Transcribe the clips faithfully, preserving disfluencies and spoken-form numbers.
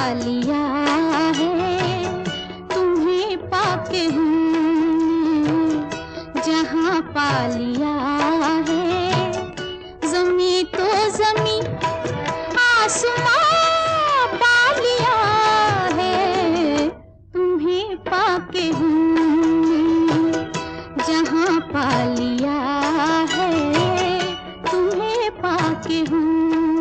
लिया है, तुम्हें पाके हमने जहाँ पा लिया है। ज़मीं तो ज़मीं आसमां पा लिया है, तुम्हें पाके हमने जहाँ पा लिया है, तुम्हें पाके हमने।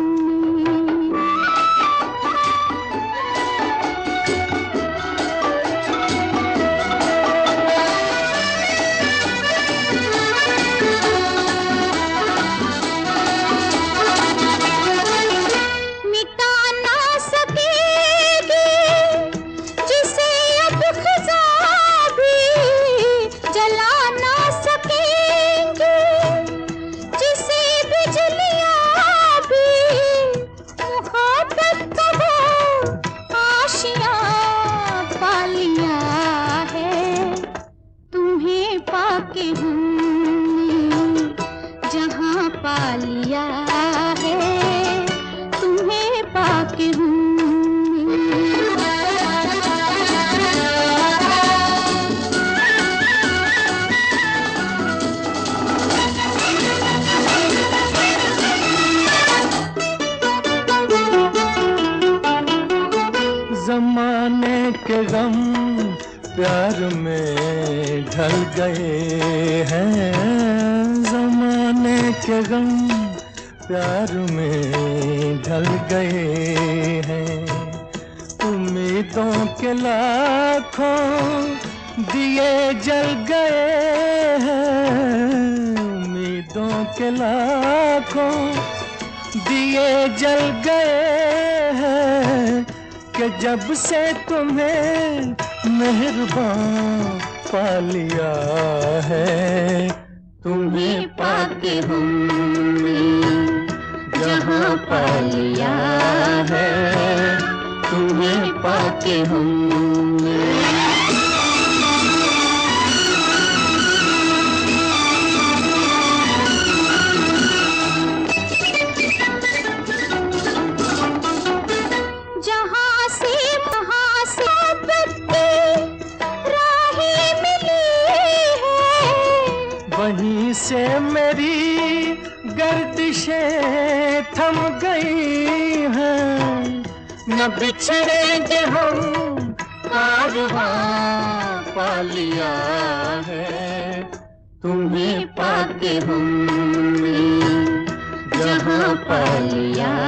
पाके हमने जहाँ पा लिया है, तुम्हें पाके हमने। ज़माने के गम प्यार में ढल गए हैं, ज़माने के गम प्यार में ढल गए हैं। उम्मीदों के लाखों दिए जल गए हैं, उम्मीदों के लाखों दिए जल गए हैं कि जब से तुम्हें मेहरबान पा लिया है, तुम्हें पाके हमने जहाँ पा लिया है, तुम्हें पाके हमने। वहीं से मेरी गर्दिशें थम गई हैं, न बिछड़ेंगे हम कारवां पा लिया है, तुम्हें पाके हमने जहाँ पा लिया